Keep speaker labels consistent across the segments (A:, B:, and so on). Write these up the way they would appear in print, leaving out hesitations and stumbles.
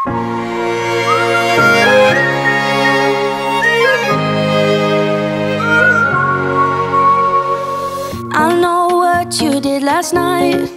A: I know what you did last night.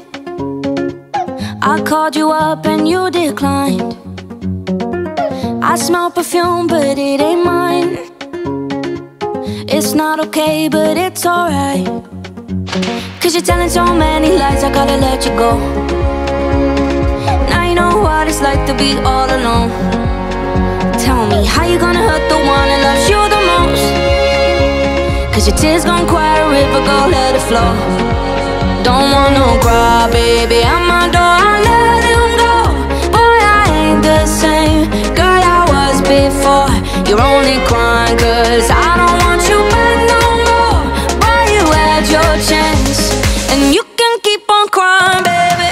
A: I called you up and you declined. I smell perfume, but it ain't mine. It's not okay, but it's alright. Cause you're telling so many lies, I gotta let you go. Now you know what it's like to be all alone. Tell me, how you gonna hurt the one that loves you the most? Cause your tears gon' quiet a river, go let it flow. Don't want no cry, baby, at my door, I let him go. Boy, I ain't the same girl I was before. You're only crying cause I don't want you back no more. Boy, you had your chance, and you can keep on crying, baby.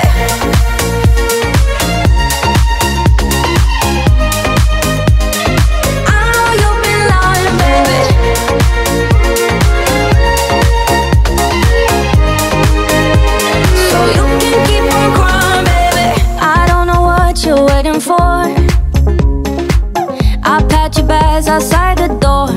A: I know you've been lying, baby. So you can keep on crying, baby. I don't know what you're waiting for. I packed your bags outside the door.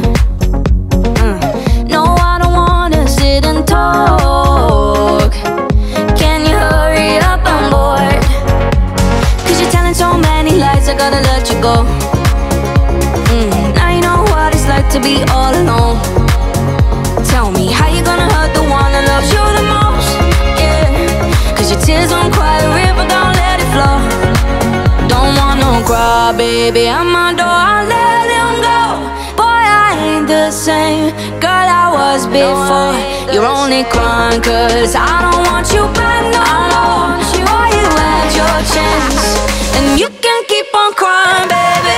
A: No, I don't wanna sit and talk. Can you hurry up, I'm bored. Cause you're telling so many lies, I gotta let you go. Now you know what it's like to be all alone. Tell me, how you gonna hurt the one that loves you the most? Yeah, cause your tears don't quiet a river, don't let it flow. Don't want no cry, baby, at my door, I let him go. Boy, I ain't the same girl I was before. You're only crying cause I don't want you back no more. Boy, you had your chance, and you can keep on crying, baby.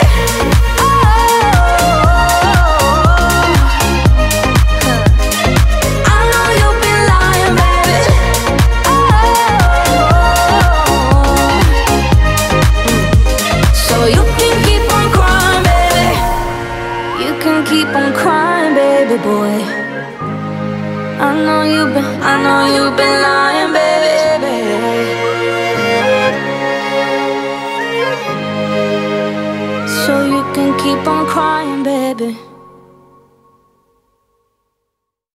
A: I know you've been lying, baby. So you can keep on crying, baby. You can keep on crying, baby boy. I know you've been lying, baby. So you can keep on crying, baby.